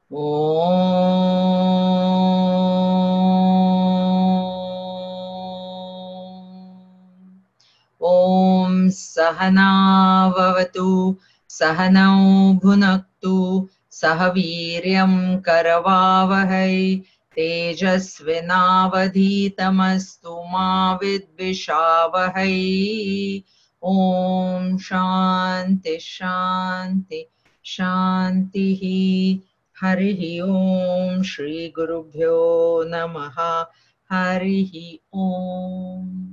Om Sahana Vavatu Sahanau Bhunaktu Sahaviryam Karavavahai Tejasvinavadhitamastu ma vidvishavahai. Om Shanti Shanti Shantihi. Harihi Om Shri Gurubhyo Namaha. Harihi Om.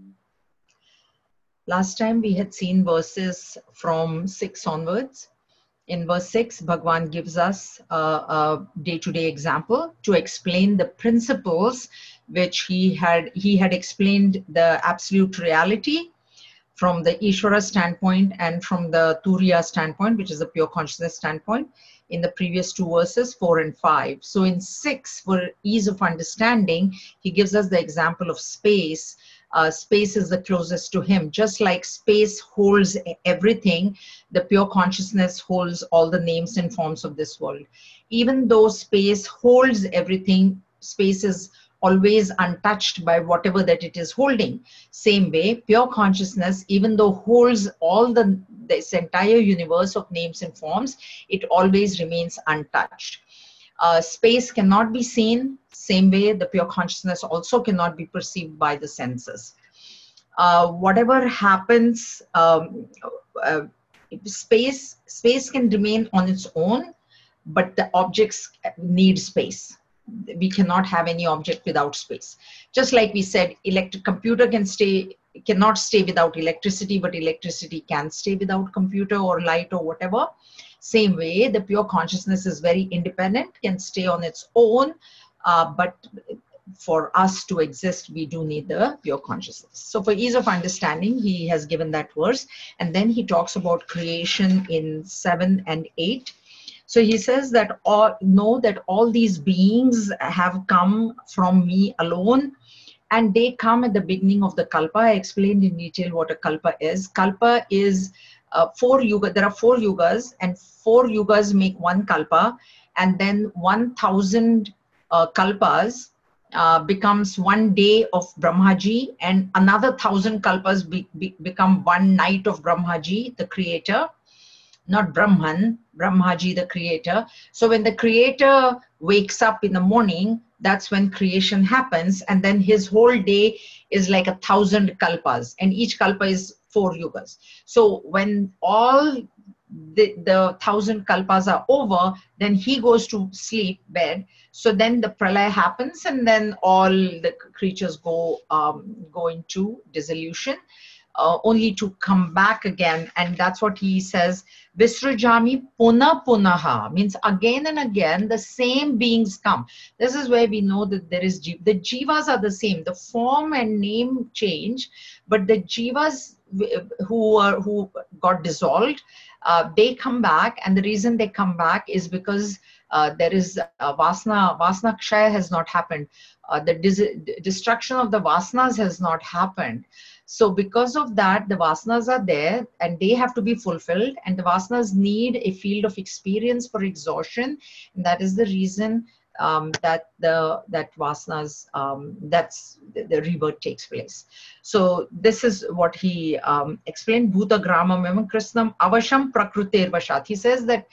Last time we had seen verses from 6 onwards. In verse 6, Bhagwan gives us a day-to-day example to explain the principles which he had explained the absolute reality from the Ishvara standpoint and from the Turiya standpoint, which is the pure consciousness standpoint, in the previous two verses, 4 and 5. So in 6, for ease of understanding, he gives us the example of space. Space is the closest to him. Just like space holds everything, the pure consciousness holds all the names and forms of this world. Even though space holds everything, space is always untouched by whatever that it is holding. Same way, pure consciousness, even though holds all this entire universe of names and forms, it always remains untouched. Space cannot be seen. Same way, the pure consciousness also cannot be perceived by the senses. Whatever happens, space can remain on its own, but the objects need space. We cannot have any object without space. Just like we said, computer cannot stay without electricity, but electricity can stay without computer or light or whatever. Same way, the pure consciousness is very independent, can stay on its own, but for us to exist, we do need the pure consciousness. So for ease of understanding, he has given that verse, and then he talks about creation in 7 and 8. So he says that know that all these beings have come from me alone, and they come at the beginning of the kalpa. I explained in detail what a kalpa is. Kalpa is 4 yugas. There are 4 yugas, and 4 yugas make one kalpa, and then 1,000 kalpas becomes one day of Brahmaji, and another 1,000 kalpas become one night of Brahmaji, the creator. Not Brahman, Brahmaji, the creator. So when the creator wakes up in the morning, that's when creation happens. And then his whole day is like 1,000 kalpas, and each kalpa is 4 yugas. So when all the 1,000 kalpas are over, then he goes to sleep, bed. So then the pralaya happens, and then all the creatures go into dissolution. Only to come back again. And that's what he says, Visrajami puna punaha, means again and again the same beings come. This is where we know that there is the jivas are the same, the form and name change, but the jivas who got dissolved, they come back, and the reason they come back is because there is vasana kshaya has not happened. The destruction of the vasanas has not happened. So because of that, the vasanas are there and they have to be fulfilled, and the vasanas need a field of experience for exhaustion. And that is the reason that vasanas, that's the rebirth takes place. So this is what he explained. Bhuta grama mema krishnam avasham prakruter vashat. He says that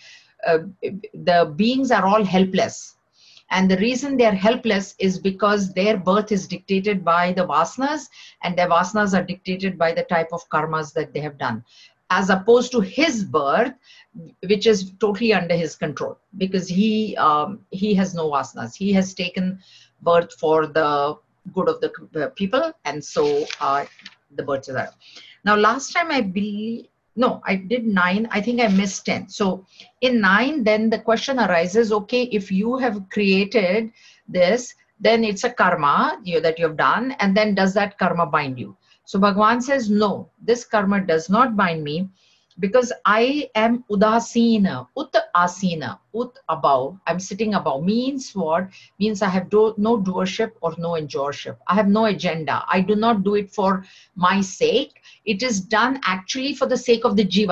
the beings are all helpless. And the reason they are helpless is because their birth is dictated by the vasanas, and their vasanas are dictated by the type of karmas that they have done, as opposed to his birth, which is totally under his control, because he has no vasanas. He has taken birth for the good of the people, and so the births are there. Now, last time I believe, no, I did 9. I think I missed 10. So in 9, then the question arises, okay, if you have created this, then it's a karma that you have done. And then does that karma bind you? So Bhagavan says, no, this karma does not bind me, because I am udasina, ut asina, ut above. I'm sitting above. Means what? Means I have no doership or no enjoyership. I have no agenda. I do not do it for my sake. It is done actually for the sake of the jivas.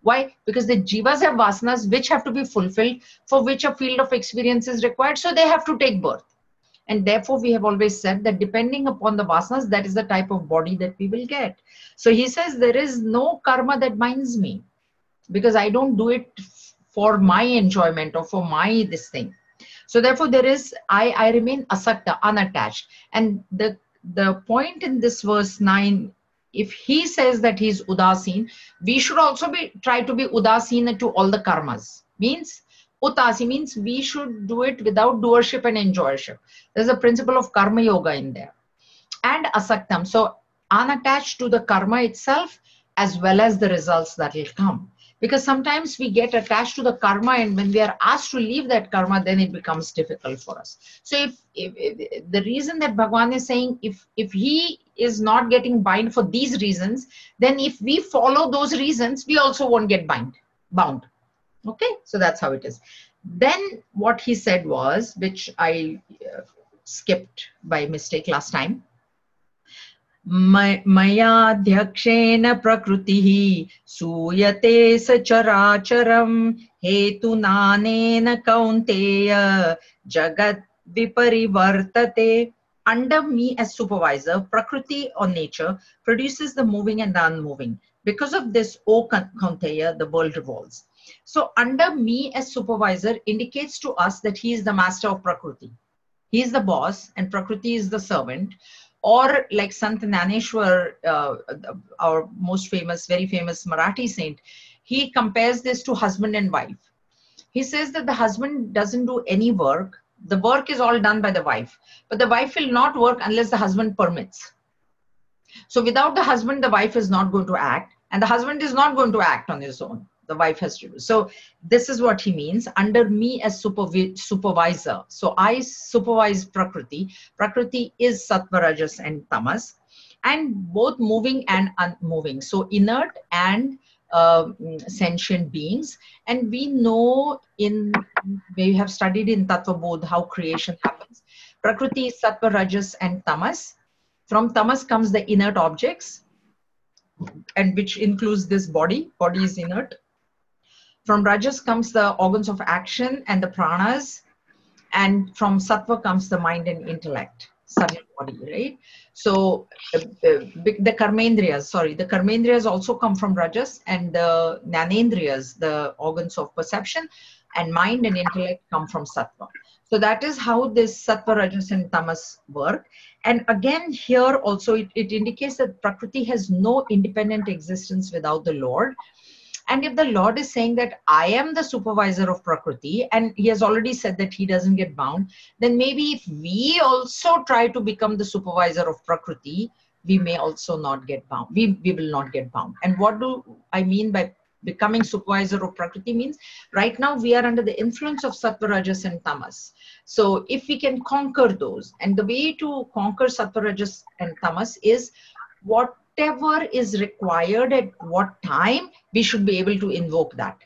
Why? Because the jivas have vasanas which have to be fulfilled, for which a field of experience is required. So they have to take birth. And therefore, we have always said that depending upon the vasanas, that is the type of body that we will get. So he says there is no karma that binds me, because I don't do it for my enjoyment or for my this thing. So therefore, there is, I remain asakta, unattached. And the point in this verse 9, if he says that he's udasin, we should also try to be udasin to all the karmas. Means utasi means we should do it without doership and enjoyership. There's a principle of karma yoga in there. And asaktam, so unattached to the karma itself as well as the results that will come. Because sometimes we get attached to the karma, and when we are asked to leave that karma, then it becomes difficult for us. So if the reason that Bhagavan is saying, if he is not getting bind for these reasons, then if we follow those reasons, we also won't get bound. Okay, so that's how it is. Then what he said was, which I skipped by mistake last time, मयाध्यक्षेण प्रकृतिः सूयते सचराचरं हेतुनानेन कौन्तेय जगत् विपरिवर्तते. Under me as supervisor, Prakriti or nature produces the moving and the unmoving. Because of this, O Kaunteya, the world revolves. So under me as supervisor indicates to us that he is the master of Prakriti. He is the boss and Prakriti is the servant. Or like Sant Naneshwar, our most famous, very famous Marathi saint, he compares this to husband and wife. He says that the husband doesn't do any work. The work is all done by the wife. But the wife will not work unless the husband permits. So without the husband, the wife is not going to act. And the husband is not going to act on his own. The wife has to do. So this is what he means, under me as supervisor. So I supervise Prakriti. Prakriti is Sattva, Rajas and Tamas, and both moving and unmoving. So inert and sentient beings. And we know we have studied in Tattva Bodh how creation happens. Prakriti is Sattva, Rajas and Tamas. From Tamas comes the inert objects, and which includes this body. Body is inert. From Rajas comes the organs of action and the pranas, and from Sattva comes the mind and intellect, subtle body, right? So the karmendriyas also come from Rajas, and the Jnanendriyas, the organs of perception, and mind and intellect come from Sattva. So that is how this Sattva, Rajas and Tamas work. And again, here also it indicates that Prakriti has no independent existence without the Lord. And if the Lord is saying that I am the supervisor of Prakriti, and he has already said that he doesn't get bound, then maybe if we also try to become the supervisor of Prakriti, we may also not get bound. We will not get bound. And what do I mean by becoming supervisor of Prakriti means? Right now we are under the influence of Sattva, Rajas and Tamas. So if we can conquer those, and the way to conquer Sattva, Rajas and Tamas is whatever is required at what time, we should be able to invoke that.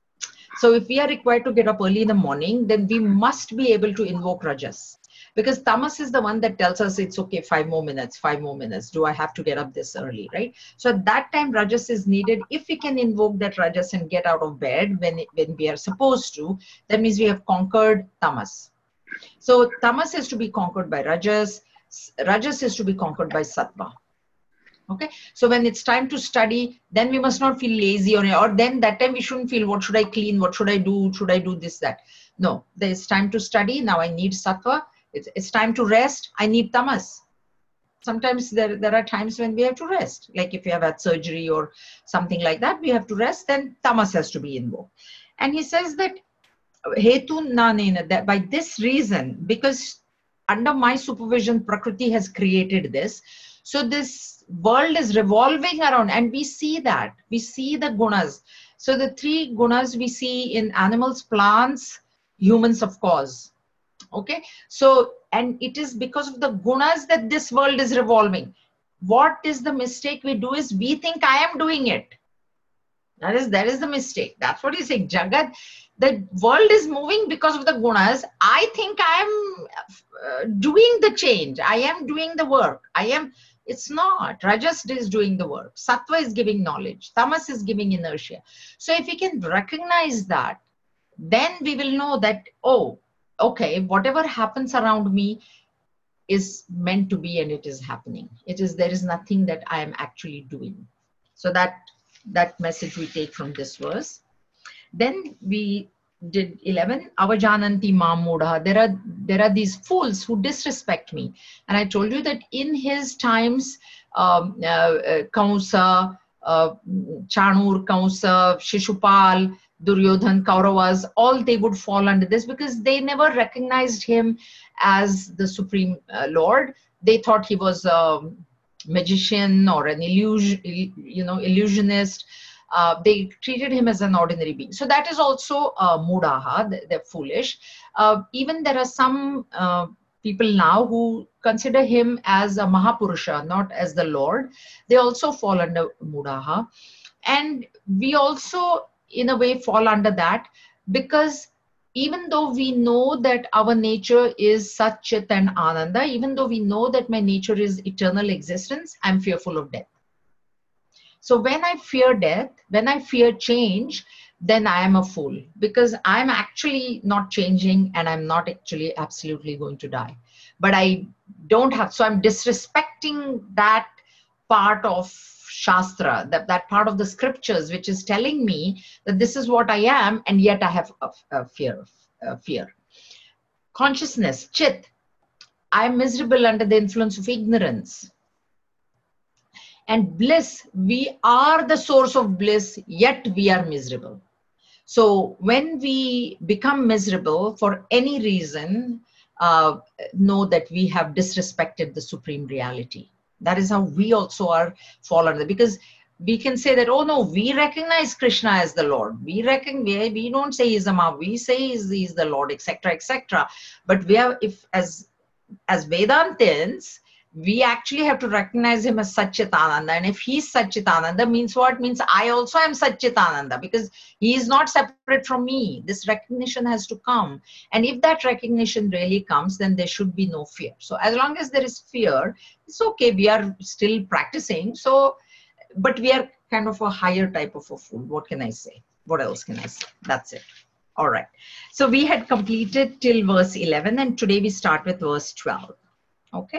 So if we are required to get up early in the morning, then we must be able to invoke Rajas. Because Tamas is the one that tells us it's okay, 5 more minutes. Do I have to get up this early, right? So at that time, Rajas is needed. If we can invoke that Rajas and get out of bed when we are supposed to, that means we have conquered Tamas. So Tamas is to be conquered by Rajas. Rajas is to be conquered by Sattva. Okay, so when it's time to study, then we must not feel lazy, or then that time we shouldn't feel, what should I clean, what should I do this, that. No, there's time to study. Now I need Sattva. It's time to rest. I need Tamas. Sometimes there are times when we have to rest. Like if you have had surgery or something like that, we have to rest, then Tamas has to be invoked. And he says that Hetu Nanena, that by this reason, because under my supervision, Prakriti has created this. So this world is revolving around, and we see that. We see the gunas. So the 3 gunas we see in animals, plants, humans, of course. Okay. So, and it is because of the gunas that this world is revolving. What is the mistake we do is we think I am doing it. That is the mistake. That's what he's saying. Jagat, the world is moving because of the gunas. I think I am doing the change. I am doing the work. It's not. Rajas is doing the work. Sattva is giving knowledge. Tamas is giving inertia. So if we can recognize that, then we will know that, oh, okay, whatever happens around me is meant to be and it is happening. There is nothing that I am actually doing. So that message we take from this verse. Then we did 11, avajananti mamudha. There are these fools who disrespect me. And I told you that in his times, Kamsa, Chanur, Kamsa, Shishupal, Duryodhan, Kauravas, all they would fall under this because they never recognized him as the Supreme Lord. They thought he was a magician or an illusionist. They treated him as an ordinary being. So that is also mudaha, they're foolish. Even there are some people now who consider him as a Mahapurusha, not as the Lord. They also fall under mudaha. And we also, in a way, fall under that because even though we know that our nature is Sat Chit and Ananda, even though we know that my nature is eternal existence, I'm fearful of death. So when I fear death, when I fear change, then I am a fool because I'm actually not changing and I'm not actually absolutely going to die. But I don't have, so I'm disrespecting that part of Shastra, that part of the scriptures, which is telling me that this is what I am, and yet I have a fear. Consciousness, Chit, I'm miserable under the influence of ignorance. And bliss, we are the source of bliss, yet we are miserable. So when we become miserable for any reason, know that we have disrespected the supreme reality. That is how we also are fall under, because we can say that, oh no, we recognize Krishna as the Lord. We don't say he's a Ma, we say he's the Lord, etc., etc. But we have, if as Vedantins, we actually have to recognize him as Satchitananda. And if he's Satchitananda, means what? Means I also am Satchitananda, because he is not separate from me. This recognition has to come. And if that recognition really comes, then there should be no fear. So as long as there is fear, it's okay. We are still practicing. So, but we are kind of a higher type of a fool. What can I say? What else can I say? That's it. All right. So we had completed till verse 11, and today we start with verse 12. Okay.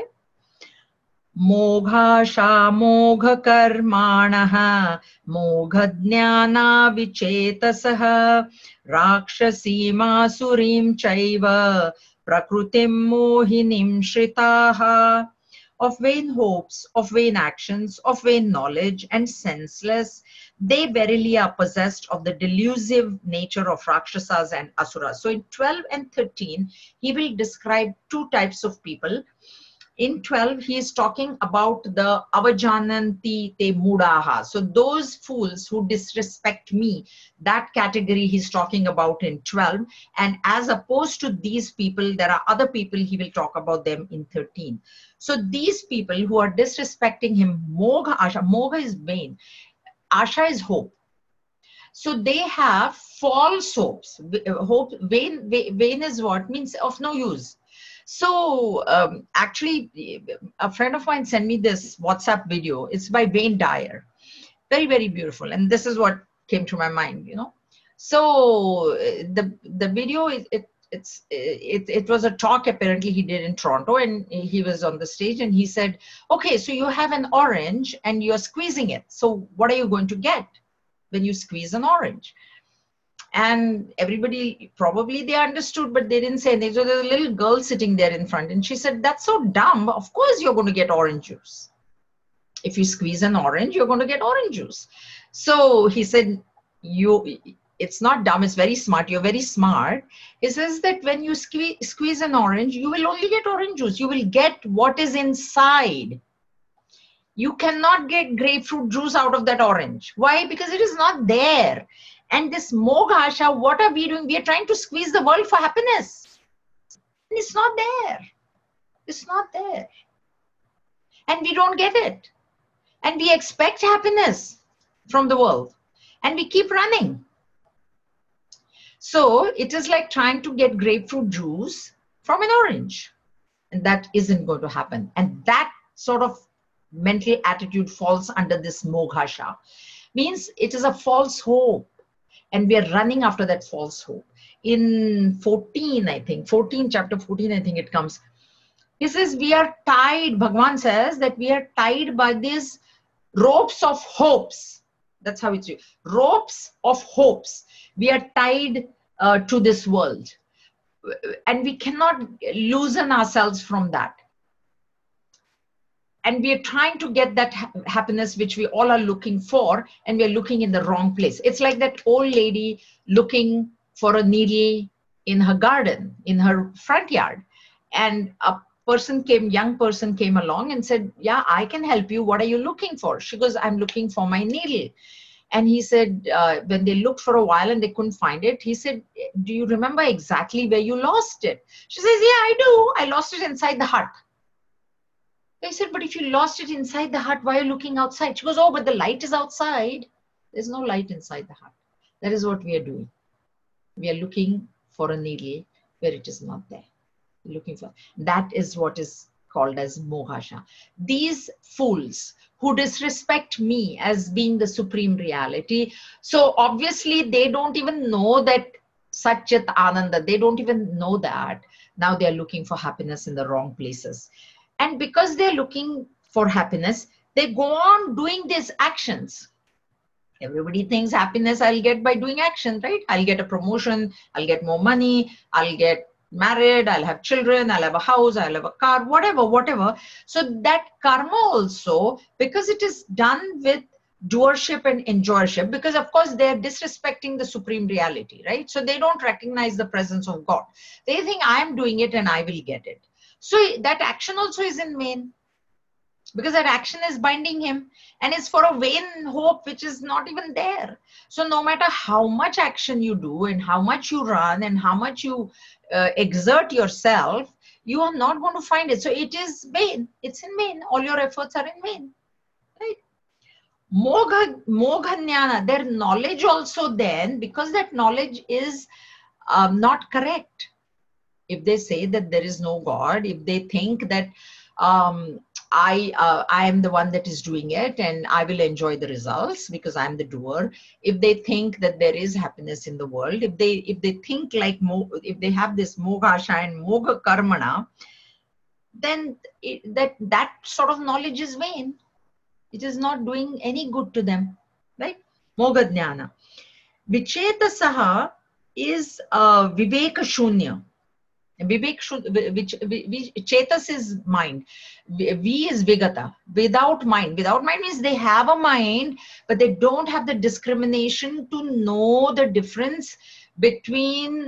Mogha mogha karmanaha mogha jnana vichetasaha rakshasima surim chaiva prakrutim mohinim shritaha. Of vain hopes, of vain actions, of vain knowledge, and senseless, they verily are possessed of the delusive nature of Rakshasas and Asuras. So in 12 and 13, he will describe two types of people. In 12, he is talking about the avajananti te mudaha. So those fools who disrespect me, that category he's talking about in 12. And as opposed to these people, there are other people, he will talk about them in 13. So these people who are disrespecting him, mogha asha, mogha is vain, asha is hope. So they have false hopes. Hope, vain is what? Means of no use. So actually, a friend of mine sent me this WhatsApp video. It's by Wayne Dyer. Very, very beautiful. And this is what came to my mind, you know. So the video, it was a talk apparently he did in Toronto, and he was on the stage and he said, okay, so you have an orange and you're squeezing it. So what are you going to get when you squeeze an orange? And everybody, probably they understood, but they didn't say anything. So there's a little girl sitting there in front, and she said, that's so dumb. Of course you're going to get orange juice. If you squeeze an orange, you're going to get orange juice. So he said, it's not dumb, it's very smart. You're very smart. He says that when you squeeze an orange, you will only get orange juice. You will get what is inside. You cannot get grapefruit juice out of that orange. Why? Because it is not there. And this moghasha, what are we doing? We are trying to squeeze the world for happiness. And it's not there. It's not there. And we don't get it. And we expect happiness from the world. And we keep running. So it is like trying to get grapefruit juice from an orange. And that isn't going to happen. And that sort of mental attitude falls under this moghasha. Means it is a false hope, and we are running after that false hope. In 14, I think, 14, chapter 14, I think it comes. He says, we are tied, Bhagwan says that we are tied by these ropes of hopes. That's how it's used. Ropes of hopes. We are tied to this world. And we cannot loosen ourselves from that. And we are trying to get that happiness which we all are looking for, and we are looking in the wrong place. It's like that old lady looking for a needle in her garden, in her front yard. And a young person came along and said, yeah, I can help you. What are you looking for? She goes, I'm looking for my needle. And he said, when they looked for a while and they couldn't find it, he said, do you remember exactly where you lost it? She says, yeah, I do. I lost it inside the hut. I said, but if you lost it inside the hut, why are you looking outside? She goes, oh, but the light is outside. There's no light inside the hut. That is what we are doing. We are looking for a needle where it is not there. Looking for that is what is called as moghasha. These fools who disrespect me as being the supreme reality, so obviously they don't even know that Satchit Ananda, they don't even know that. Now they are looking for happiness in the wrong places. And because they're looking for happiness, they go on doing these actions. Everybody thinks happiness I'll get by doing action, right? I'll get a promotion, I'll get more money, I'll get married, I'll have children, I'll have a house, I'll have a car, whatever. So that karma also, because it is done with doership and enjoyership, because of course they're disrespecting the supreme reality, right? So they don't recognize the presence of God. They think I'm doing it and I will get it. So that action also is in vain, because that action is binding him, and it's for a vain hope which is not even there. So no matter how much action you do and how much you run and how much you exert yourself, you are not going to find it. So it is vain. It's in vain. All your efforts are in vain. Right? Mogha jnana, their knowledge also then, because that knowledge is not correct. If they say that there is no God, if they think that I am the one that is doing it and I will enjoy the results because I'm the doer, if they think that there is happiness in the world, if they think like, if they have this moghasha and mogha karmana, then that sort of knowledge is vain. It is not doing any good to them, right? Mogha jnana. Vichetasaha is viveka shunya. Vivek which Chetas is mind. V is Vigata. Without mind. Without mind means they have a mind, but they don't have the discrimination to know the difference between,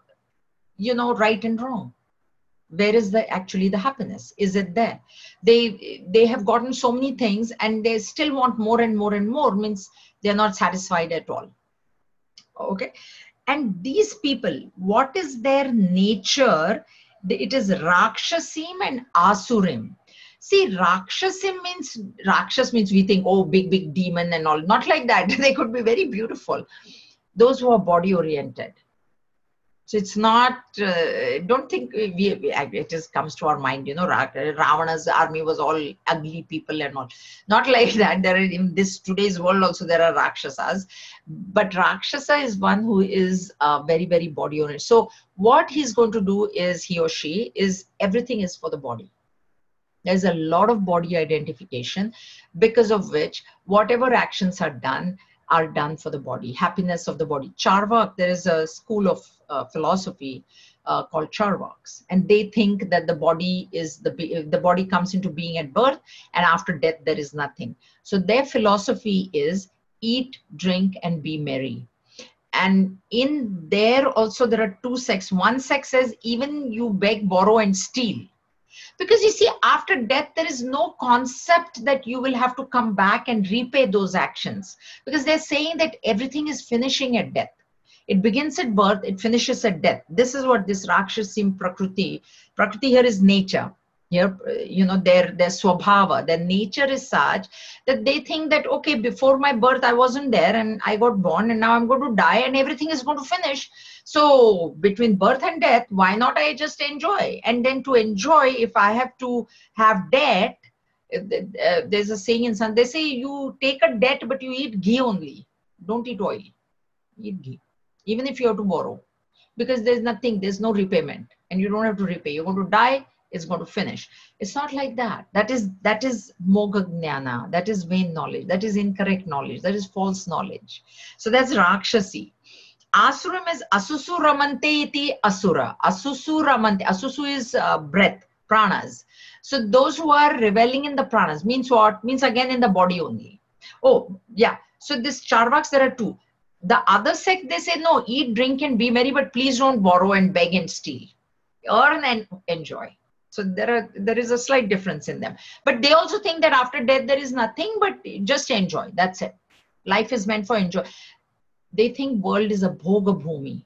right and wrong. Where is actually the happiness? Is it there? They have gotten so many things and they still want more and more and more, means they're not satisfied at all. Okay. And these people, what is their nature? It is Rakshasim and Asurim. See, Rakshasim means, Rakshas means we think, oh, big demon and all. Not like that. They could be very beautiful. Those who are body oriented. So it's not, don't think it just comes to our mind, Ravana's army was all ugly people and all. Not like that. There are, in this today's world also, there are Rakshasas. But Rakshasa is one who is very, very body oriented. So what he's going to do is, he or she is, everything is for the body. There's a lot of body identification, because of which whatever actions are done for the body, happiness of the body. Charvak, there is a school of philosophy called Charvaks, and they think that the body is the body comes into being at birth, and after death there is nothing. So their philosophy is eat, drink, and be merry. And in there also there are two sects. One sect says even you beg, borrow, and steal. Because you see, after death, there is no concept that you will have to come back and repay those actions. Because they're saying that everything is finishing at death. It begins at birth, it finishes at death. This is what this Rakshasim Prakriti. Prakriti here is nature. Here, their swabhava, their nature is such that they think that, okay, before my birth, I wasn't there and I got born and now I'm going to die and everything is going to finish. So between birth and death, why not I just enjoy? And then to enjoy, if I have to have debt, There's a saying in some, they say you take a debt, but you eat ghee only. Don't eat oil. Eat ghee. Even if you have to borrow. Because there's nothing, there's no repayment. And you don't have to repay. You're going to die, it's going to finish. It's not like that. That is Mogha Jnana. That is vain knowledge. That is incorrect knowledge. That is false knowledge. So that's Rakshasi. Asuram is Asusu Ramante iti Asura. Asusu Ramante. Asusu is breath, pranas. So those who are reveling in the pranas means what? Means again in the body only. Oh, yeah. So this Charvaks, there are two. The other sect, they say, no, eat, drink and be merry, but please don't borrow and beg and steal. Earn and enjoy. So there is a slight difference in them. But they also think that after death, there is nothing, but just enjoy. That's it. Life is meant for enjoy. They think world is a bhoga bhumi.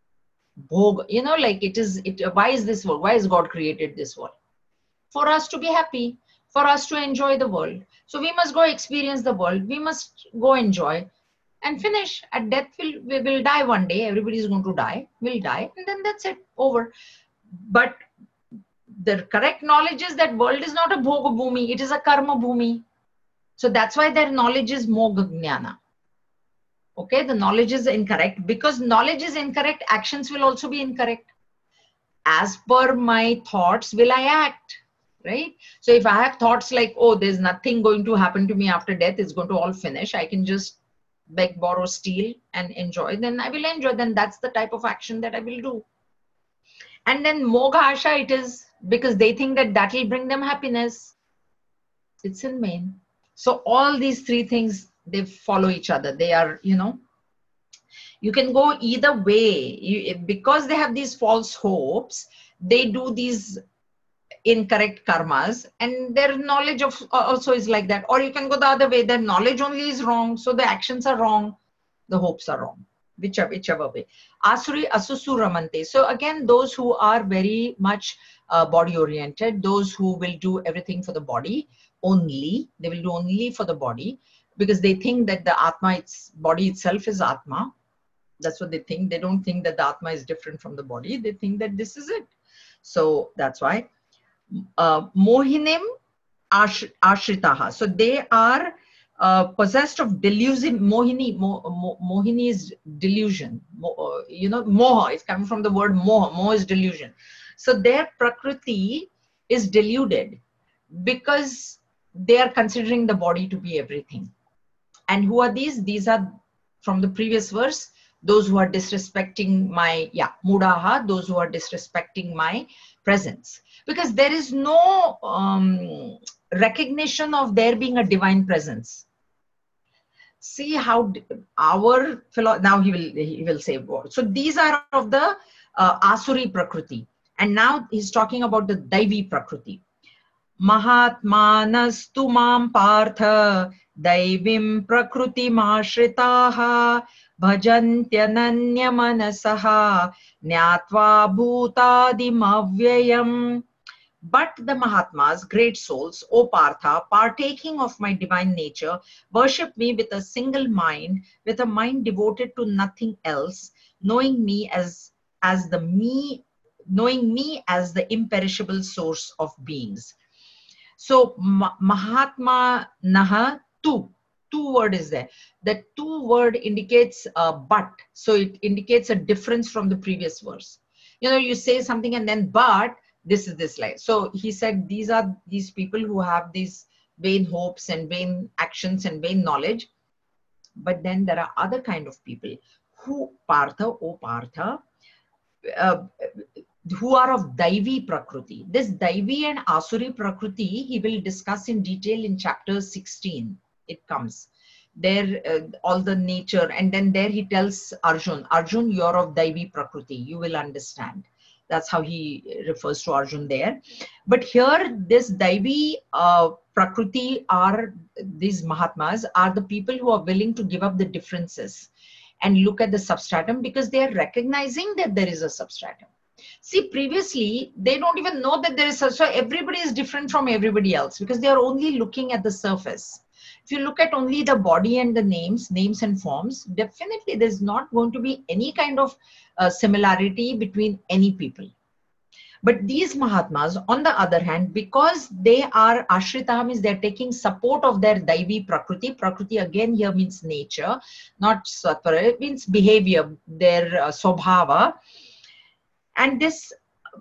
Bhoga, you know, like why is this world? Why has God created this world? For us to be happy, for us to enjoy the world. So we must go experience the world. We must go enjoy and finish. At death, we will die one day. Everybody is going to die. We'll die. And then that's it. Over. But the correct knowledge is that world is not a bhoga bhumi. It is a karma bhumi. So that's why their knowledge is mogha jnana. Okay, the knowledge is incorrect. Because knowledge is incorrect, actions will also be incorrect. As per my thoughts, will I act? Right? So if I have thoughts like, oh, there's nothing going to happen to me after death, it's going to all finish, I can just beg, borrow, steal and enjoy, then I will enjoy. Then that's the type of action that I will do. And then Mogha Asha it is, because they think that that will bring them happiness. It's in vain. So all these three things, they follow each other. They are, you know, you can go either way. Because they have these false hopes, they do these incorrect karmas, and their knowledge of also is like that. Or you can go the other way, their knowledge only is wrong, so the actions are wrong, the hopes are wrong, whichever way. Asuri Asusu Ramante. So again, those who are very much body oriented, those who will do everything for the body only, they will do only for the body, because they think that the Atma, its body itself is Atma. That's what they think. They don't think that the Atma is different from the body. They think that this is it. So that's why. Mohinim Ashritaha. So they are possessed of delusion. Mohini is delusion. You know, moha is coming from the word moha. Moha is delusion. So their prakriti is deluded because they are considering the body to be everything. And who are these? These are from the previous verse. Those who are disrespecting my, mudaha, those who are disrespecting my presence. Because there is no recognition of there being a divine presence. See how our now he will say more. So these are of the Asuri Prakriti. And now he's talking about the Daivi Prakriti. Mahatmanas mam partha Daivim Prakriti Mashritaha Bhajantyananya Manasaha Nyatva Bhutadim Avyayam. But the Mahatmas, great souls, O Partha, partaking of my divine nature, worship me with a single mind, with a mind devoted to nothing else, knowing me as the imperishable source of beings. So Mahatma Naha two word is there. The two word indicates but. So it indicates a difference from the previous verse. You know, you say something and then but this is this life. So he said these are these people who have these vain hopes and vain actions and vain knowledge. But then there are other kind of people who Partha, O Partha, who are of Daivi Prakriti. This Daivi and Asuri Prakriti he will discuss in detail in chapter 16. It comes there, all the nature, and then there he tells Arjun, you're of Daivi Prakriti, you will understand. That's how he refers to Arjun there. But here this Daivi Prakriti are, these Mahatmas are the people who are willing to give up the differences and look at the substratum, because they are recognizing that there is a substratum. See, previously, they don't even know that there is so everybody is different from everybody else, because they are only looking at the surface. If you look at only the body and the names and forms, definitely there's not going to be any kind of similarity between any people. But these Mahatmas, on the other hand, because they are Ashrita, means they're taking support of their Daivi Prakriti. Prakriti again here means nature, not Sattva, it means behavior, their Swabhava. And this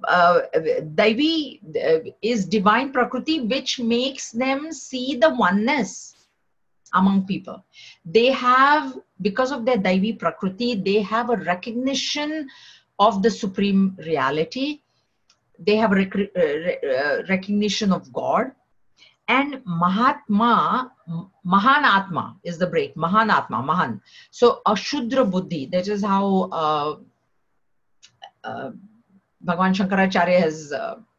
Daivi is divine Prakriti, which makes them see the oneness among people. They have, because of their Daivi Prakriti, they have a recognition of the supreme reality. They have recognition of God. And Mahatma, Mahan Atma is the break. Mahan Atma, Mahan. So Ashudra Buddhi, that is how Bhagavan Shankaracharya has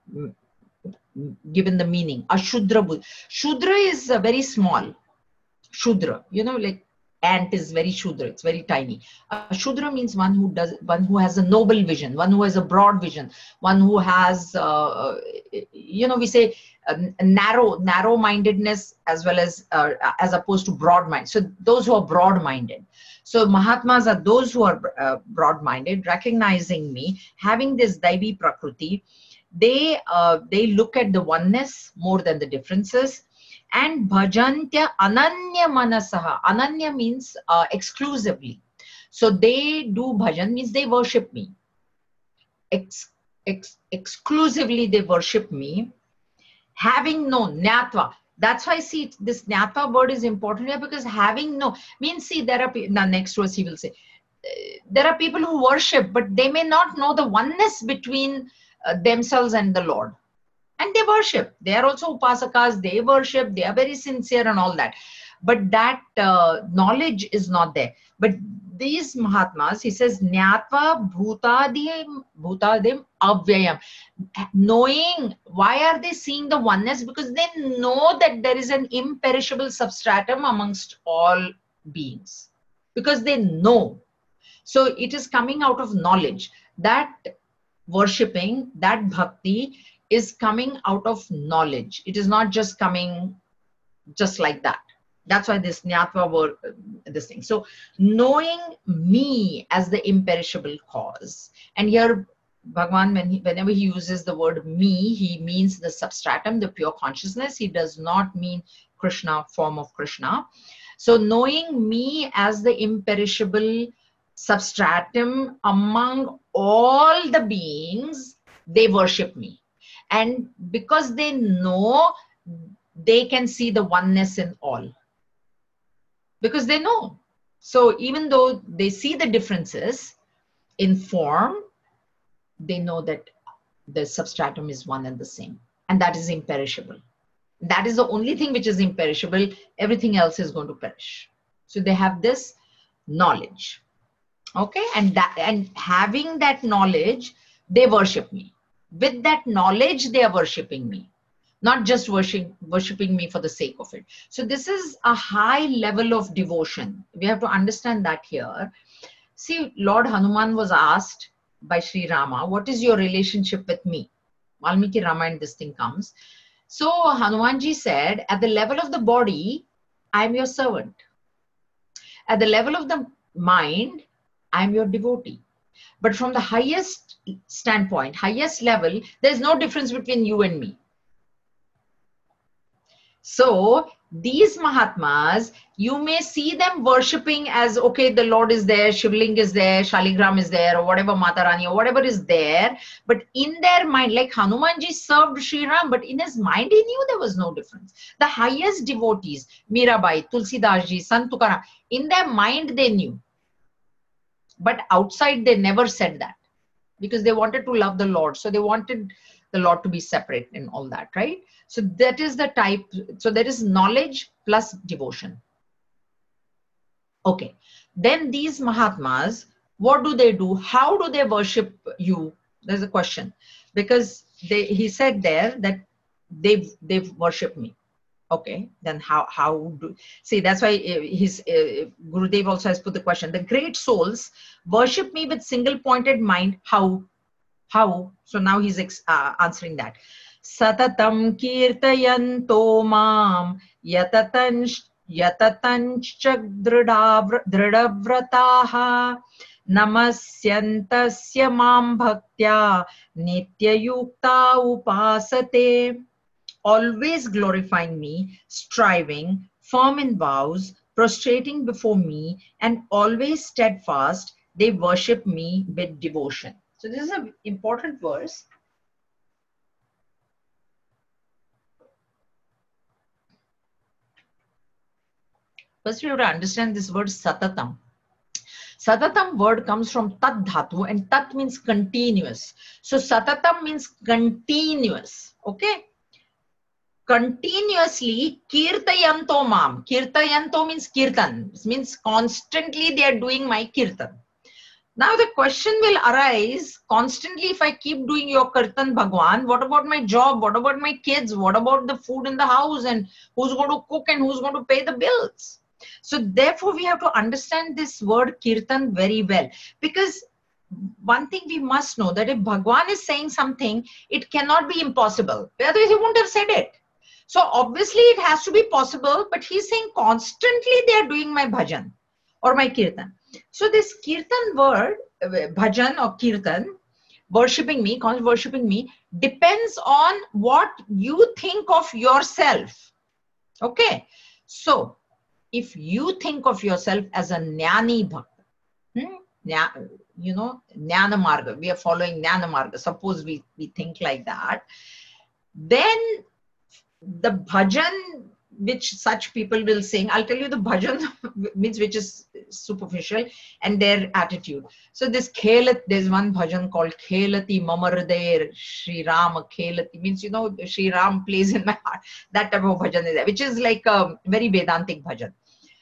given the meaning. Ashudra Buddhi. Shudra is very small. Shudra, you know, like ant is very Shudra, it's very tiny. Shudra means one who has a noble vision, one who has a broad vision, one who has, you know, we say narrow-mindedness as well as opposed to broad-minded. So those who are broad-minded. So Mahatmas are those who are broad-minded, recognizing me, having this Daivi Prakriti. They look at the oneness more than the differences. And bhajantya ananya manasaha. Ananya means exclusively. So they do bhajan, means they worship me. Exclusively they worship me. Having no nyatva. That's why, see, this nyatva word is important here, because having no means, see, there are, now next verse he will say, there are people who worship, but they may not know the oneness between themselves and the Lord. And they worship. They are also upasakas. They worship. They are very sincere and all that. But that knowledge is not there. But these Mahatmas, he says, Nyatva bhutadim avyayam. Knowing, why are they seeing the oneness? Because they know that there is an imperishable substratum amongst all beings. Because they know. So it is coming out of knowledge. That worshipping, that bhakti is coming out of knowledge. It is not just coming just like that. That's why this Nyatva word, this thing. So knowing me as the imperishable cause. And here Bhagavan, whenever he uses the word me, he means the substratum, the pure consciousness. He does not mean Krishna, form of Krishna. So knowing me as the imperishable substratum among all the beings, they worship me. And because they know, they can see the oneness in all. Because they know. So even though they see the differences in form, they know that the substratum is one and the same. And that is imperishable. That is the only thing which is imperishable. Everything else is going to perish. So they have this knowledge. Okay? And having that knowledge, they worship me. With that knowledge, they are worshipping me, not just worshipping me for the sake of it. So this is a high level of devotion. We have to understand that here. See, Lord Hanuman was asked by Sri Rama, what is your relationship with me? Valmiki Ramayana, this thing comes. So Hanumanji said, at the level of the body, I am your servant. At the level of the mind, I am your devotee. But from the highest standpoint, highest level, there's no difference between you and me. So these Mahatmas, you may see them worshipping as, okay, the Lord is there, Shivling is there, Shaligram is there, or whatever, Mata Rani, or whatever is there. But in their mind, like Hanumanji served Sri Ram, but in his mind, he knew there was no difference. The highest devotees, Mirabai, Tulsidas Ji, Sant Tukaram, in their mind, they knew. But outside, they never said that. Because they wanted to love the Lord. So they wanted the Lord to be separate and all that, right? So that is the type. So there is knowledge plus devotion. Okay. Then these Mahatmas, what do they do? How do they worship you? There's a question. Because he said there that they've worshipped me. Okay, then how do, see, that's why Gurudev also has put the question, the great souls worship me with single pointed mind. How? So now he's answering that. Satatam kirtayanto mam yatatanch dradavrataha Namasyantasya mam bhaktya nityayukta upasate. Always glorifying me, striving, firm in vows, prostrating before me, and always steadfast, they worship me with devotion. So this is an important verse. First, you have to understand this word satatam. Satatam word comes from tat dhatu, and tat means continuous. So satatam means continuous. Okay? Continuously kirtayanto mam. Kirtayanto means kirtan. It means constantly they are doing my kirtan. Now the question will arise constantly, if I keep doing your kirtan Bhagwan, what about my job? What about my kids? What about the food in the house? And who's going to cook and who's going to pay the bills? So therefore we have to understand this word kirtan very well, because one thing we must know, that if Bhagwan is saying something, it cannot be impossible. Otherwise he wouldn't have said it. So obviously it has to be possible, but he's saying constantly they are doing my bhajan or my kirtan. So this kirtan word, bhajan or kirtan, worshipping me, worshipping me, depends on what you think of yourself. Okay. So if you think of yourself as a jnani bhakta, you know, jnana marga, we are following jnana marga, suppose we think like that, then the bhajan which such people will sing, I'll tell you the bhajan means which is superficial, and their attitude. So this Khelat, there's one bhajan called Khelati Mamarder Shri Ram Khelati, means, you know, Shri Ram plays in my heart. That type of bhajan is there, which is like a very Vedantic bhajan.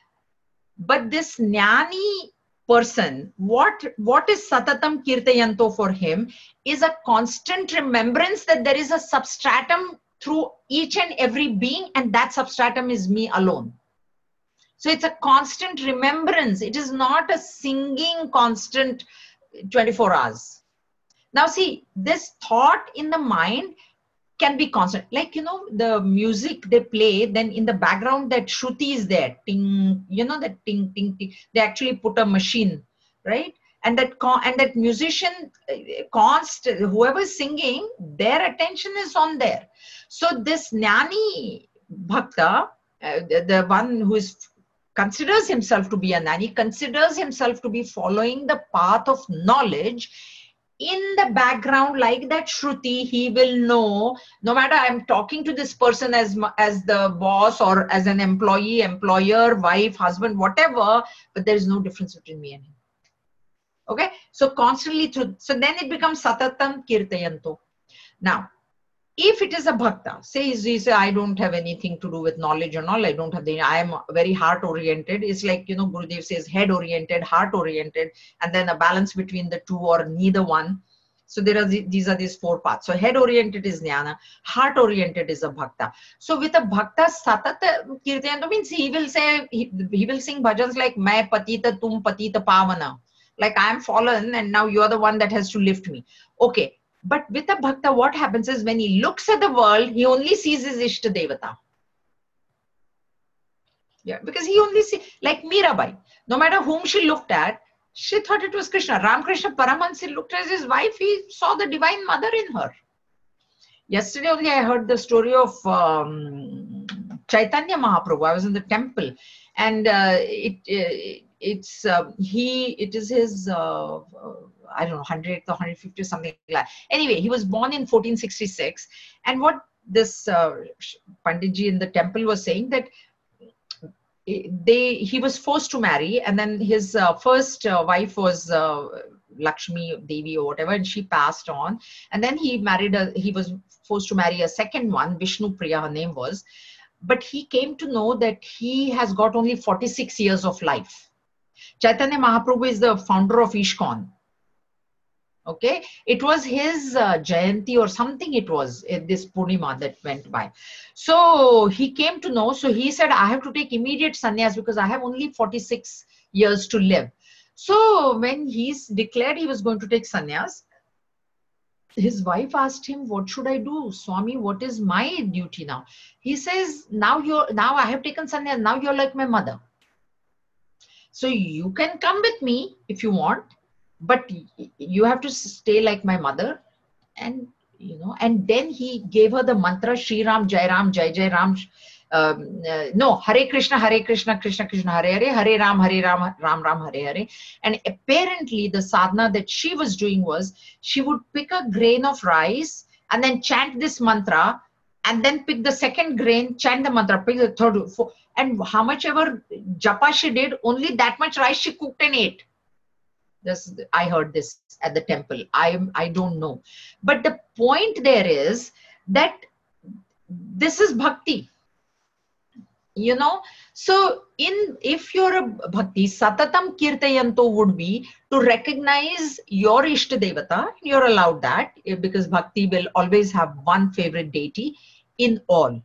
But this jnani person, what is Satatam Kirtayanto for him is a constant remembrance that there is a substratum through each and every being, and that substratum is me alone. So it's a constant remembrance. It is not a singing constant 24 hours. Now see, this thought in the mind can be constant. Like, you know, the music they play, then in the background that Shruti is there. Ting, you know, that ting, ting, ting. They actually put a machine, right? And that musician, whoever is singing, their attention is on there. So this jnani bhakta, the one who considers himself to be a jnani, considers himself to be following the path of knowledge, in the background, like that Shruti, he will know, no matter I'm talking to this person as the boss or as an employee, employer, wife, husband, whatever, but there is no difference between me and him. Okay, so constantly so then it becomes Satatam Kirtayanto. Now, if it is a bhakta, say he say, I don't have anything to do with knowledge and all, I don't have I am very heart oriented. It's like, you know, Gurudev says head oriented, heart oriented, and then a balance between the two or neither one. So there are these four paths. So head oriented is jnana, heart oriented is a bhakta. So with a bhakta, Satata Kirtayanto means he will say, he will sing bhajans like Main patita tum patita pavana. Like I am fallen and now you are the one that has to lift me. Okay. But with a bhakta, what happens is when he looks at the world, he only sees his Ishta Devata. Yeah, because he only sees, like Mirabai, no matter whom she looked at, she thought it was Krishna. Ramakrishna Paramahansa looked at his wife, he saw the Divine Mother in her. Yesterday only I heard the story of Chaitanya Mahaprabhu. I was in the temple, and it is his I don't know, 100th or 150th, something like that. Anyway, he was born in 1466, and what this Panditji in the temple was saying, that he was forced to marry, and then his first wife was Lakshmi Devi or whatever, and she passed on, and then he was forced to marry a second one, Vishnu Priya her name was, but he came to know that he has got only 46 years of life. Chaitanya Mahaprabhu is the founder of ISKCON. Okay, it was his Jayanti or something, it was this Purnima that went by. So he came to know, so he said, I have to take immediate sannyas because I have only 46 years to live. So when he's declared he was going to take sannyas, his wife asked him, what should I do? Swami, what is my duty now? He says, now I have taken sannyas, now you're like my mother. So you can come with me if you want, but you have to stay like my mother. And and then he gave her the mantra Shri Ram Jai Ram Jai Jai Ram. No, Hare Krishna Krishna Krishna Hare Hare, Hare Ram Ram Ram Hare Hare. And apparently the sadhana that she was doing was, she would pick a grain of rice and then chant this mantra, and then pick the second grain, chant the mantra, pick the third, fourth, and how much ever japa she did, only that much rice she cooked and ate. This, I heard this at the temple. I don't know, but the point there is that this is bhakti. So if you're a bhakti, satatam kirtayanto would be to recognize your ishta devata. You're allowed that, because bhakti will always have one favorite deity in all.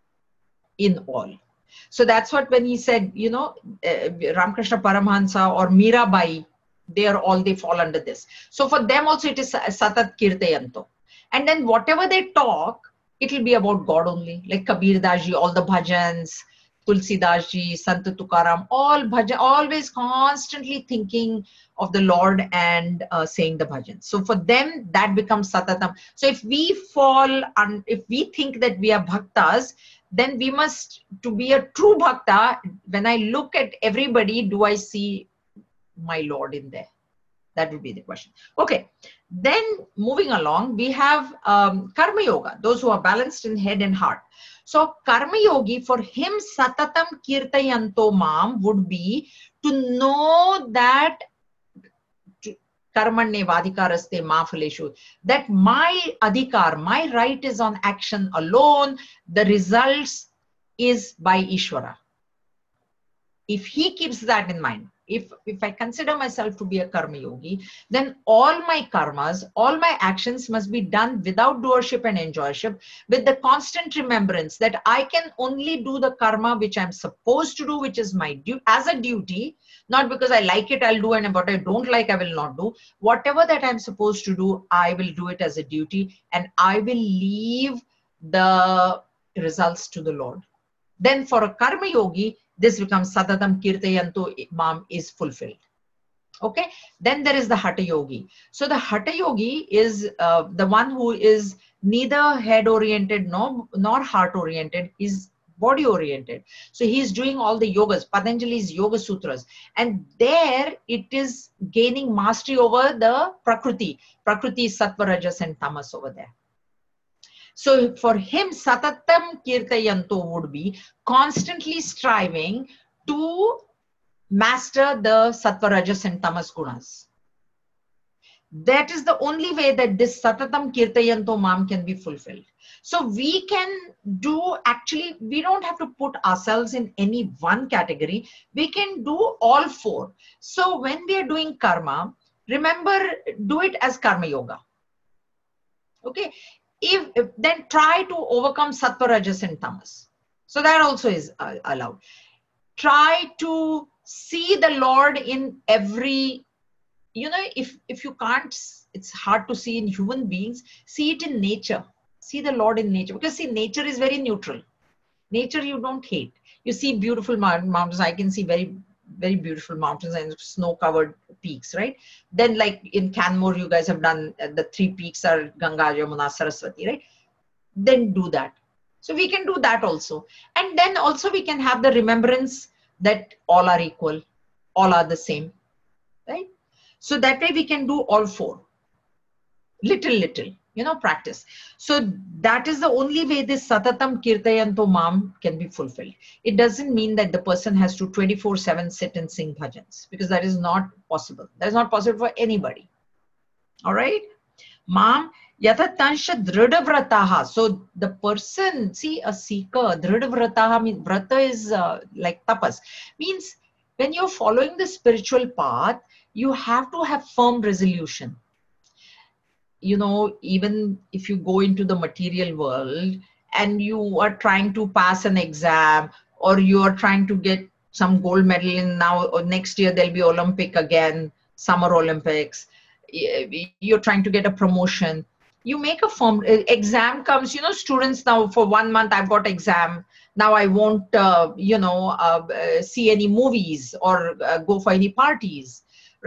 So that's what, when he said, Ramakrishna Paramahansa or Mirabai, they fall under this. So for them also it is satat kirtayanto. And then whatever they talk, it will be about God only. Like Kabir Das ji, all the bhajans, Tulsi Das ji, Sant Tukaram, all bhajan, always constantly thinking of the Lord and saying the bhajans. So for them, that becomes satatam. So if we if we think that we are bhaktas, then we must, to be a true bhakta, when I look at everybody, do I see my Lord in there? That would be the question. Okay, then moving along, we have Karma Yoga, those who are balanced in head and heart. So Karma Yogi, for him, Satatam Kirtayanto Mam would be to know that Karmanye Vadhikaraste Ma Phaleshu, that my adhikar, my right is on action alone, the results is by Ishvara. If he keeps that in mind, if I consider myself to be a karma yogi, then all my karmas, all my actions must be done without doership and enjoyship, with the constant remembrance that I can only do the karma which I'm supposed to do, which is my duty, as a duty, not because I like it, I'll do, and what I don't like, I will not do. Whatever that I'm supposed to do, I will do it as a duty, and I will leave the results to the Lord. Then for a karma yogi, this becomes Satatam Kirtayanto Mam is fulfilled. Okay. Then there is the Hatha Yogi. So the Hatha Yogi is the one who is neither head oriented nor heart oriented, is body oriented. So he is doing all the yogas, Patanjali's Yoga Sutras. And there it is gaining mastery over the Prakriti. Prakriti is Sattva, Rajas and Tamas over there. So for him, Satatam Kirtayanto would be constantly striving to master the Sattva, Rajas and Tamas gunas. That is the only way that this Satatam Kirtayanto Mam can be fulfilled. So we can do, actually, we don't have to put ourselves in any one category. We can do all four. So when we are doing karma, remember, do it as karma yoga. Okay. If then try to overcome Sattva, Rajas and Tamas. So that also is allowed. Try to see the Lord in every, if you can't, it's hard to see in human beings, see it in nature. See the Lord in nature. Because see, nature is very neutral. Nature you don't hate. You see beautiful mountains. I can see very, very beautiful mountains and snow-covered peaks, right? Then like in Canmore, you guys have done, the 3 peaks are Ganga, Yamuna, Saraswati, right? Then do that. So we can do that also. And then also we can have the remembrance that all are equal, all are the same, right? So that way we can do all 4. Little, practice. So that is the only way this Satatam Kirtayanto Mam can be fulfilled. It doesn't mean that the person has to 24/7 sit and sing bhajans, because that is not possible. That is not possible for anybody. All right. Mam Yatatansha Dridhavrataha. So the person, see, a seeker, Dridhavrataha means, Vrata is like tapas. Means when you're following the spiritual path, you have to have firm resolution. Even if you go into the material world and you are trying to pass an exam, or you are trying to get some gold medal in now, or next year there'll be Olympic again, Summer Olympics, you're trying to get a promotion, you make a form, exam comes, students now for 1 month, I've got exam, now I won't, see any movies or go for any parties, right?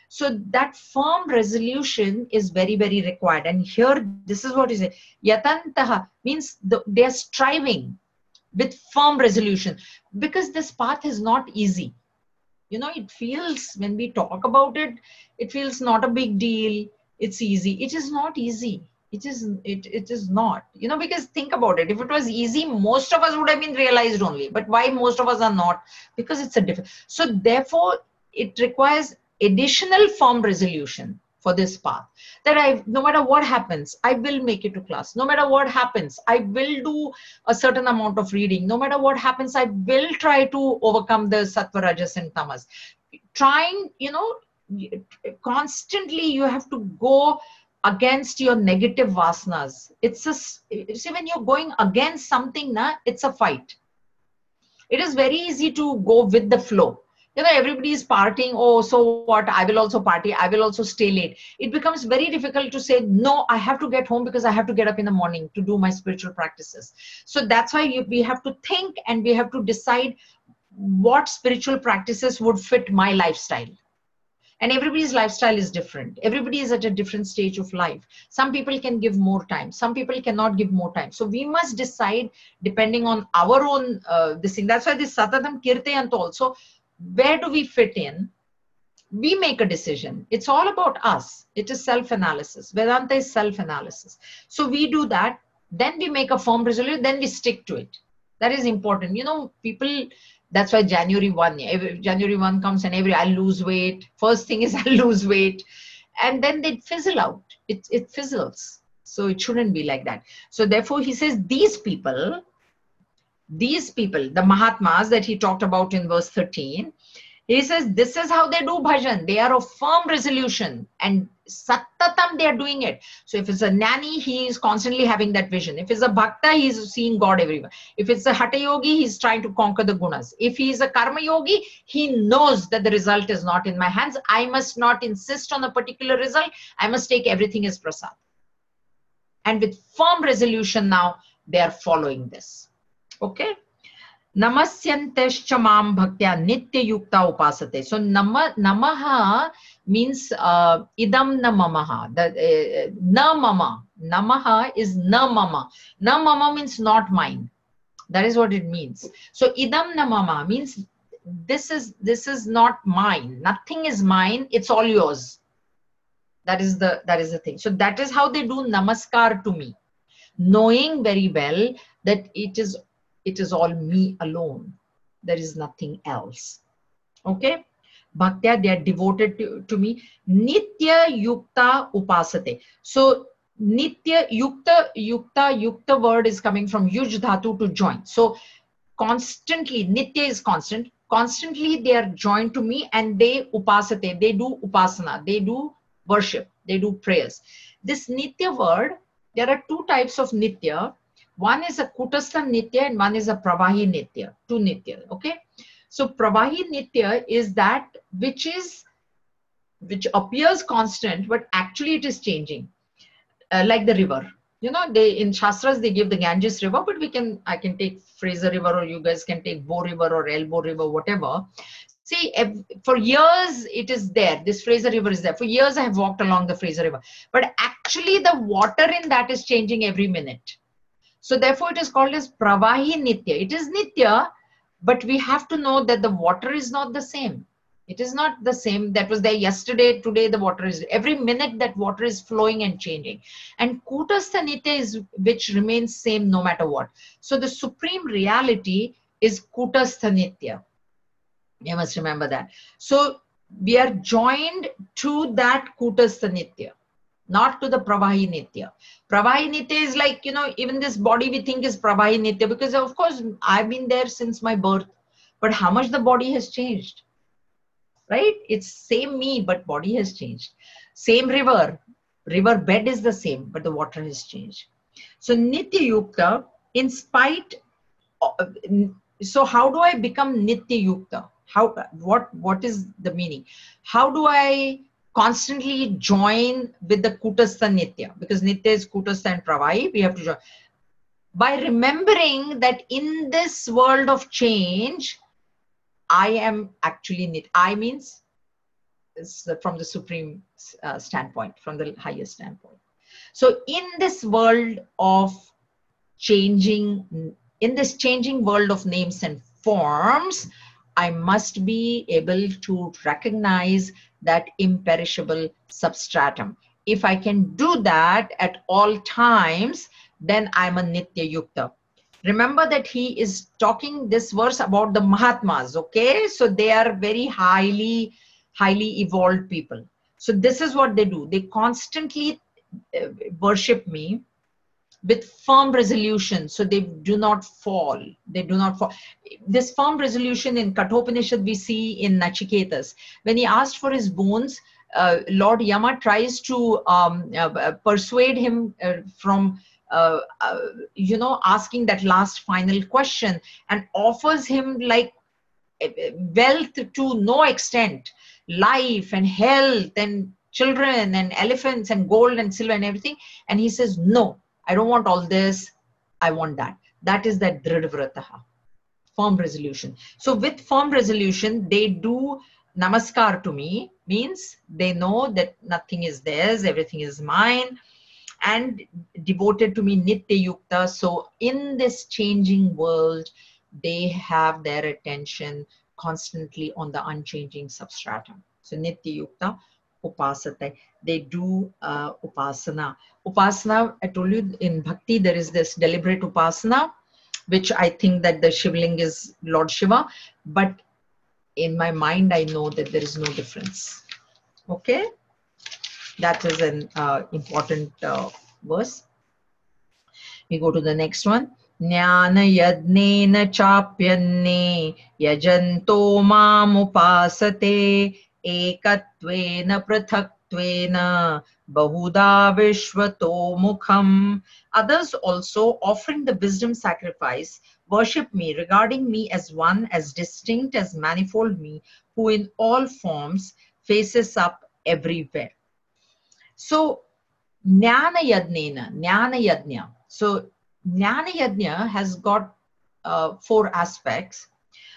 So that firm resolution is very, very required. And here, this is what is it. Yatantaha means they are striving with firm resolution, because this path is not easy. You know, it feels, when we talk about it, it feels not a big deal. It's easy. It is not easy. It is not, you know, because think about it. If it was easy, most of us would have been realized only. But why most of us are not? Because it's a different. So therefore, it requires additional firm resolution for this path, that no matter what happens, I will make it to class. No matter what happens, I will do a certain amount of reading. No matter what happens, I will try to overcome the sattva, rajas, and tamas. Trying, you know, constantly you have to go against your negative vasanas. It's a, see, when you're going against something, it's a fight. It is very easy to go with the flow. You know, everybody is partying. Oh, so what? I will also party. I will also stay late. It becomes very difficult to say, no, I have to get home because I have to get up in the morning to do my spiritual practices. So that's why we have to think, and we have to decide what spiritual practices would fit my lifestyle. And everybody's lifestyle is different. Everybody is at a different stage of life. Some people can give more time. Some people cannot give more time. So we must decide depending on our own this thing. That's why this Satatam Kirtayant also, where do we fit in? We make a decision. It's all about us. It is self-analysis. Vedanta is self-analysis. So we do that. Then we make a firm resolution. Then we stick to it. That is important. You know, people, that's why January 1 comes and I'll lose weight. First thing is I'll lose weight. And then they fizzle out. It fizzles. So it shouldn't be like that. So therefore he says these people, the Mahatmas that he talked about in verse 13, he says, this is how they do bhajan. They are of firm resolution, and sattatam, they are doing it. So if it's a jnani, he is constantly having that vision. If it's a bhakta, he is seeing God everywhere. If it's a hatha yogi, he's trying to conquer the gunas. If he is a karma yogi, he knows that the result is not in my hands. I must not insist on a particular result. I must take everything as prasad. And with firm resolution now, they are following this. Okay? Namasyantescha mam bhaktya nitya yukta upasate. So namaha means idam na mamaha. Na mama. Namaha is na mama. Na mama means not mine. That is what it means. So idam na mama means this is not mine. Nothing is mine. It's all yours. That is the thing. So that is how they do namaskar to me, knowing very well that it is all me alone. There is nothing else. Okay? Bhaktya, they are devoted to me. Nitya yukta upasate. So nitya yukta word is coming from yuj dhatu, to join. So constantly, nitya is constant. Constantly they are joined to me, and they upasate. They do upasana. They do worship. They do prayers. This nitya word, there are two types of nitya. One is a kutastha nitya and one is a pravahi nitya. Two nitya. Okay. So pravahi nitya is that which appears constant, but actually it is changing. Like the river. You know, in Shastras they give the Ganges river, but I can take Fraser River, or you guys can take Bow River or Elbow River, whatever. See, for years it is there. This Fraser River is there. For years I have walked along the Fraser River. But actually the water in that is changing every minute. So therefore it is called as Pravahi Nitya. It is Nitya, but we have to know that the water is not the same. It is not the same that was there yesterday. Today the water is, every minute that water is flowing and changing. And Kutastha Nitya is which remains same no matter what. So the supreme reality is Kutastha Nitya. You must remember that. So we are joined to that Kutastha Nitya, not to the Pravahi Nitya. Pravahi Nitya is like, you know, even this body we think is Pravahi Nitya, because of course I've been there since my birth. But how much the body has changed, right? It's same me, but body has changed. Same river bed is the same, but the water has changed. So Nitya Yukta, in spite of, so how do I become Nitya Yukta? What is the meaning? How do I constantly join with the Kutastha Nitya? Because Nitya is Kutastha and Pravahi, we have to join. By remembering that in this world of change, I am actually Nitya. I means is from the supreme standpoint, from the highest standpoint. So in this world of changing, in this changing world of names and forms, I must be able to recognize that imperishable substratum. If I can do that at all times, then I'm a Nitya Yukta. Remember that he is talking this verse about the Mahatmas, okay? So they are very highly evolved people. So this is what they do. They constantly worship me with firm resolution, so they do not fall. They do not fall. This firm resolution in Kathopanishad we see in Nachiketas. When he asked for his bones, Lord Yama tries to persuade him from asking that last final question, and offers him like wealth to no extent, life and health and children and elephants and gold and silver and everything. And he says, no, I don't want all this. I want that. That is that Dridvrataha, firm resolution. So with firm resolution, they do namaskar to me, means they know that nothing is theirs, everything is mine, and devoted to me, Nitya Yukta. So in this changing world, they have their attention constantly on the unchanging substratum. So Nitya Yukta, Upasate. They do Upasana. Upasana, I told you in Bhakti, there is this deliberate Upasana, which I think that the Shivling is Lord Shiva, but in my mind, I know that there is no difference. Okay? That is an important verse. We go to the next one. Jnana yadnena chapyanne yajanto mam upasate ekatvena prathaktvena bahuda vishvato mukham. Others also, offering the wisdom sacrifice, worship me, regarding me as one, as distinct, as manifold me, who in all forms faces up everywhere. So Jnana Yajna. So Jnana Yajna has got 4 aspects.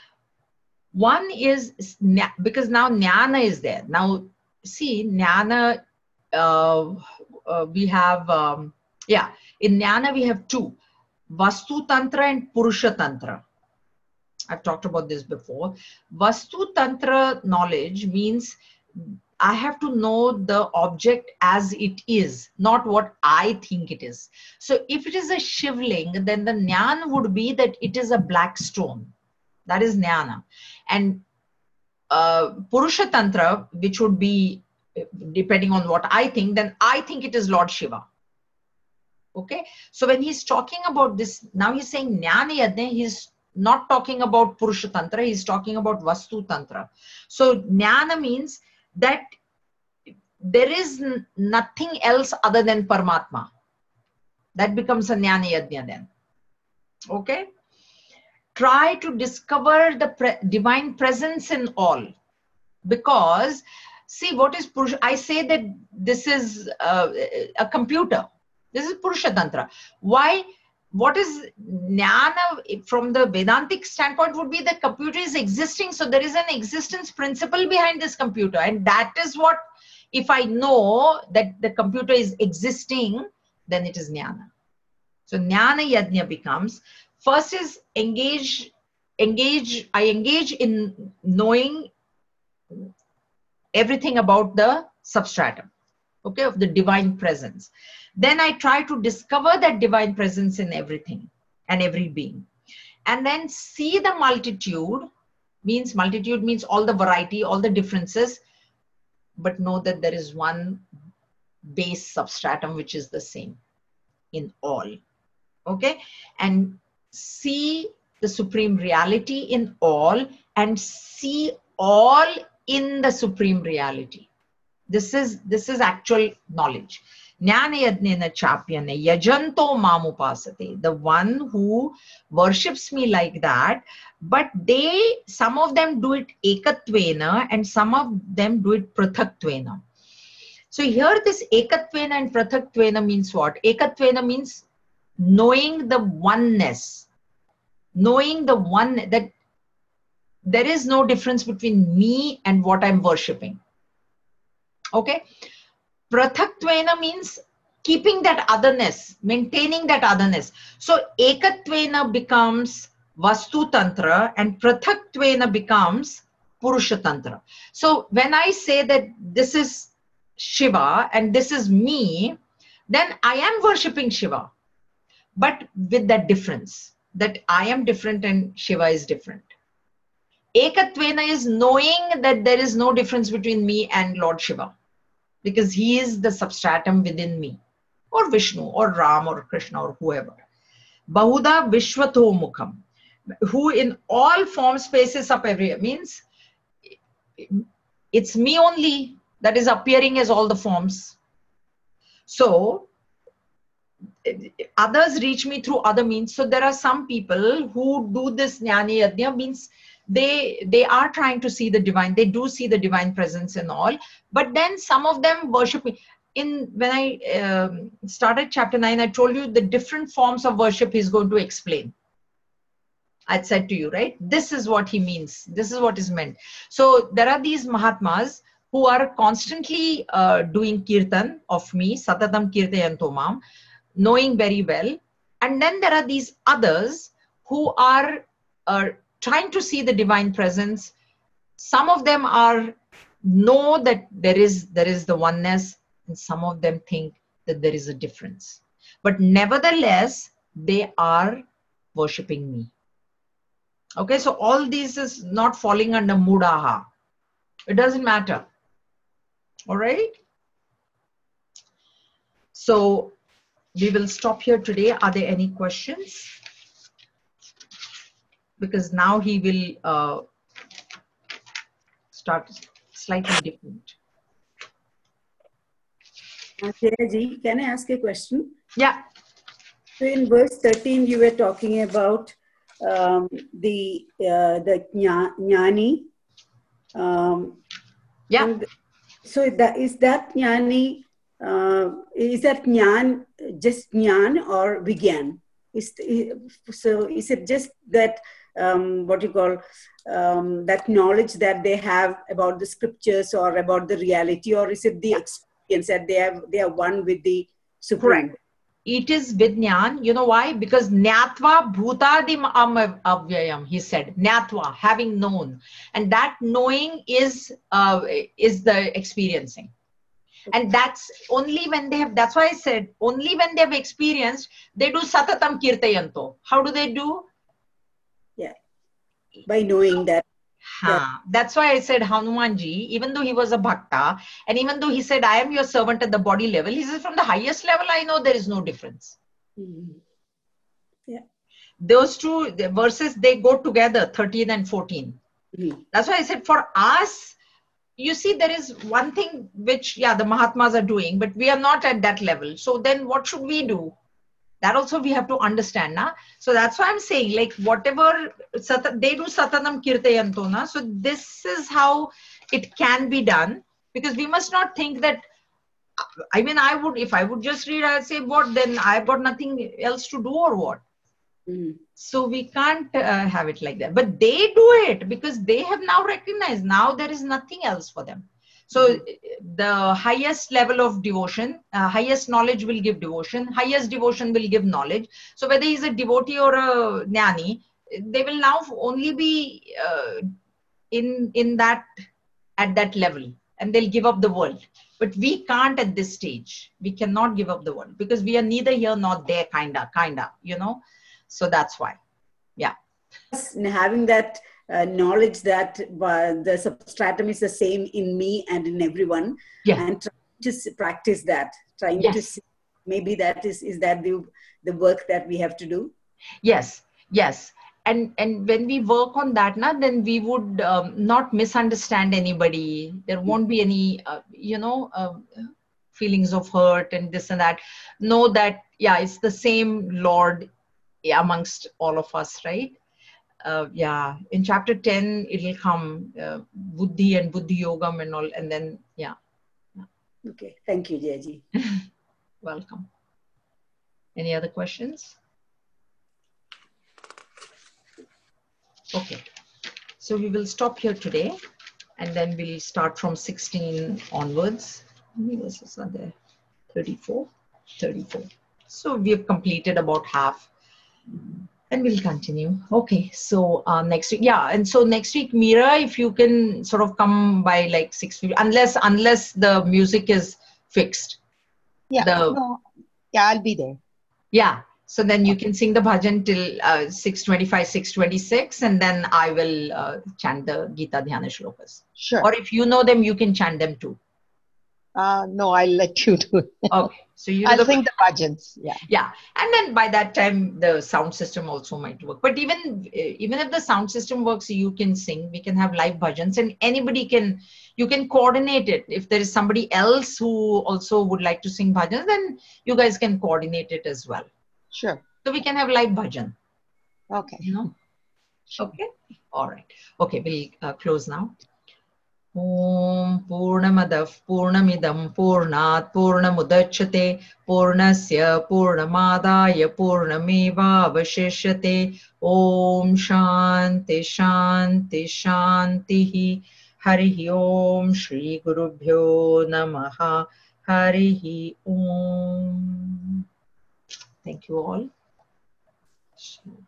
One is, because now Jnana is there. Now see, Jnana, we have, in Jnana we have 2, Vastu Tantra and Purusha Tantra. I've talked about this before. Vastu Tantra knowledge means I have to know the object as it is, not what I think it is. So if it is a Shivling, then the Jnana would be that it is a black stone. That is Jnana. And Purusha Tantra, which would be, depending on what I think, then I think it is Lord Shiva. Okay. So when he's talking about this, now he's saying Jnana Yajna, he's not talking about Purusha Tantra, he's talking about Vastu Tantra. So Jnana means that there is nothing else other than Paramatma. That becomes a Jnana Yajna then. Okay? Try to discover the divine presence in all. Because, see, what is Purusha? I say that this is a computer. This is Purusha Tantra. Why? What is Jnana from the Vedantic standpoint would be the computer is existing. So there is an existence principle behind this computer. And that is what, if I know that the computer is existing, then it is Jnana. So Jnana Yajna becomes, first is I engage in knowing everything about the substratum, okay, of the divine presence. Then I try to discover that divine presence in everything and every being. And then see the multitude means all the variety, all the differences, but know that there is one base substratum which is the same in all. Okay? And see the supreme reality in all and see all in the supreme reality. This is actual knowledge. Jnana Yajnena Chapyane Yajanto Mamupasate. The one who worships me like that, but some of them do it Ekatvena and some of them do it Prathaktvena. So here this Ekatvena and Prathaktvena means what? Ekatvena means knowing the oneness. Knowing the one, that there is no difference between me and what I'm worshipping. Okay. Prathakwena means keeping that otherness, maintaining that otherness. So Ekatvena becomes Vastu Tantra and Prathakwena becomes Purusha Tantra. So when I say that this is Shiva and this is me, then I am worshipping Shiva, but with that difference that I am different and Shiva is different. Ekatvena is knowing that there is no difference between me and Lord Shiva, because he is the substratum within me, or Vishnu, or Ram, or Krishna, or whoever. Bahuda Vishwato Mukham, who in all form spaces up everywhere, means it's me only that is appearing as all the forms. So others reach me through other means. So there are some people who do this Jnani Yajna, means they are trying to see the divine, they do see the divine presence and all, but then some of them worship me. When I started chapter 9, I told you the different forms of worship he's going to explain. I said to you, right? This is what he means. This is what is meant. So there are these Mahatmas who are constantly doing kirtan of me, Satatam Kirtayanto Mam, knowing very well. And then there are these others who are trying to see the divine presence. Some of them know that there is the oneness, and some of them think that there is a difference. But nevertheless, they are worshipping me. Okay, so all this is not falling under Mudaha. It doesn't matter. All right. So we will stop here today. Are there any questions? Because now he will start slightly different. Jayaji, can I ask a question? Yeah. So in verse 13, you were talking about the jnani. Yeah. And so is that jnani, is that jnan just jnan or vigyan? So is it just that what you call that knowledge that they have about the scriptures or about the reality, or is it the experience that they are one with the Supreme? Correct. It is Vidnyan. You know why? Because Nyatva Bhutadim Avyayam, he said. Nyatva, having known. And that knowing is the experiencing. And that's only when they have, that's why I said, only when they have experienced, they do Satatam Kirtayanto. How do they do? Yeah, by knowing that. That's why I said Hanumanji, even though he was a bhakta, and even though he said, I am your servant at the body level, he says, from the highest level, I know there is no difference. Mm-hmm. Yeah. Those two verses, they go together, 13 and 14. Mm-hmm. That's why I said, for us, you see, there is one thing which, yeah, the Mahatmas are doing, but we are not at that level. So then what should we do? That also we have to understand. Na? So that's why I'm saying, like, whatever they do Satanam Kirtayanto, na? So this is how it can be done, because we must not think that, I mean, if I would just read, I'd say, what, then I've got nothing else to do or what? Mm. So we can't have it like that. But they do it because they have now recognized, now there is nothing else for them. So the highest level of devotion, highest knowledge will give devotion, highest devotion will give knowledge. So whether he's a devotee or a jnani, they will now only be in that, at that level, and they'll give up the world. But we can't at this stage. We cannot give up the world because we are neither here nor there, kinda, you know. So that's why, yeah. Having that knowledge that the substratum is the same in me and in everyone, yeah. And trying to practice that, trying yes. to see, maybe that is that the work that we have to do? Yes, yes. And when we work on that, then we would not misunderstand anybody. There won't be any, feelings of hurt and this and that. Know that, yeah, it's the same Lord amongst all of us, right? Yeah, in chapter 10, it'll come Buddhi and Buddhi Yogam and all, and then, yeah. Okay, thank you, Jayaji. Welcome. Any other questions? Okay, so we will stop here today, and then we'll start from 16 onwards. How many verses are there? 34, 34. So we've completed about half, and we'll continue. Okay, so next week, yeah, and so next week, Mira, if you can sort of come by like 6:50, unless the music is fixed. Yeah, no, yeah, I'll be there. Yeah, so then you can sing the bhajan till 6:25, 6:26, and then I will chant the Gita Dhyana shlokas. Sure. Or if you know them, you can chant them too. No, I'll let you do it. Okay, so you I'll sing the bhajans. Yeah. Yeah, and then by that time the sound system also might work. But even if the sound system works, you can sing. We can have live bhajans, and anybody can. You can coordinate it. If there is somebody else who also would like to sing bhajans, then you guys can coordinate it as well. Sure. So we can have live bhajan. Okay. You know. Sure. Okay. All right. Okay, we'll close now. Om Purnamadah Purnamidam Purnat Purnamudachyate Purnasya Purnamadaya Purnameva Avashishyate. Om Shanti Shanti Shanti. Harihi Om Shri Gurubhyo Namaha. Harihi Om. Thank you all.